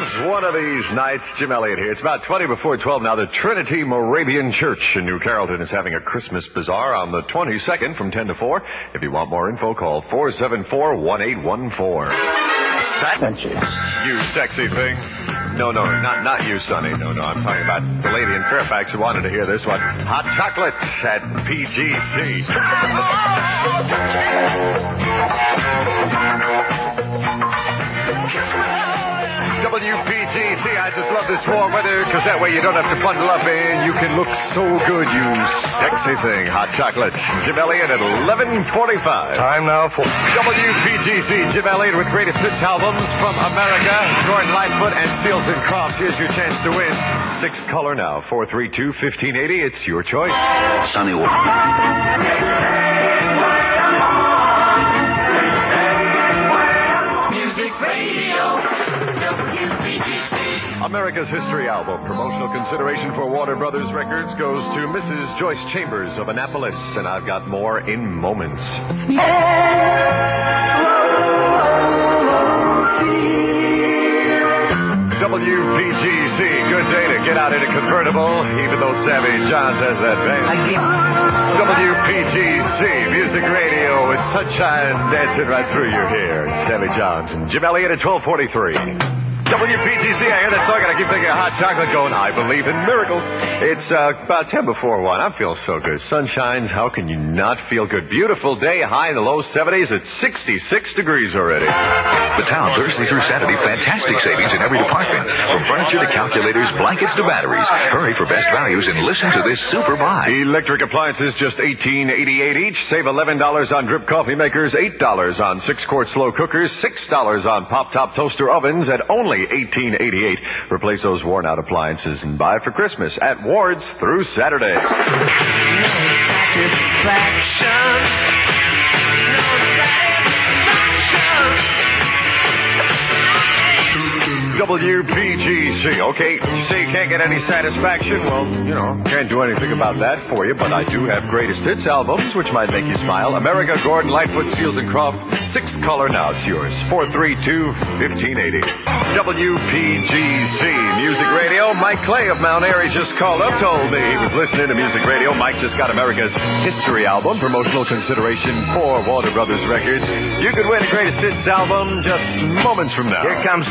Heroes. One of these nights, Jim Elliott here. It's about 20 before 12 now. The Trinity Moravian Church in New Carrollton is having a Christmas bazaar on the 22nd from 10 to 4. If you want more info, call 474-1814. You sexy thing. No, not you, Sonny. No, I'm talking about the lady in Fairfax who wanted to hear this one. Hot chocolate at PGC. WPGC, I just love this warm weather because that way you don't have to bundle up and you can look so good, you sexy thing. Hot chocolate. Jim Elliott at 11:45. Time now for WPGC. Jim Elliott with greatest hits albums from America. Gordon Lightfoot and Seals and Crofts. Here's your chance to win. 6 caller now. 432-1580. It's your choice. Sunny. Music Radio, WPGC. America's History Album. Promotional consideration for Warner Brothers Records goes to Mrs. Joyce Chambers of Annapolis, and I've got more in moments. WPGC, good day to get out in a convertible, even though Savvy Johns has that van. WPGC, music radio with sunshine dancing right through your hair. Savvy Johns and Jim Elliott at 12:43. WPGC, I hear that song and I keep thinking of hot chocolate going, I believe in miracles. It's about 10 before 1. I'm feeling so good. Sun shines. How can you not feel good? Beautiful day, high in the low 70s. It's 66 degrees already. The town, Thursday through Saturday, fantastic savings in every department. From furniture to calculators, blankets to batteries. Hurry for best values and listen to this super buy. Electric appliances, just $18.88 each. Save $11 on drip coffee makers, $8 on 6-quart slow cookers, $6 on pop-top toaster ovens at only $18.88. Replace those worn-out appliances and buy for Christmas at Ward's through Saturday. WPGC. Okay, you say you can't get any satisfaction? Well, can't do anything about that for you, but I do have greatest hits albums, which might make you smile. America, Gordon Lightfoot, Seals and Crofts. 6th caller now, it's yours. 432-1580. WPGC, Music Radio. Mike Clay of Mount Airy just called up, told me he was listening to Music Radio. Mike just got America's History Album, promotional consideration for Warner Brothers Records. You could win a greatest hits album just moments from now. Here comes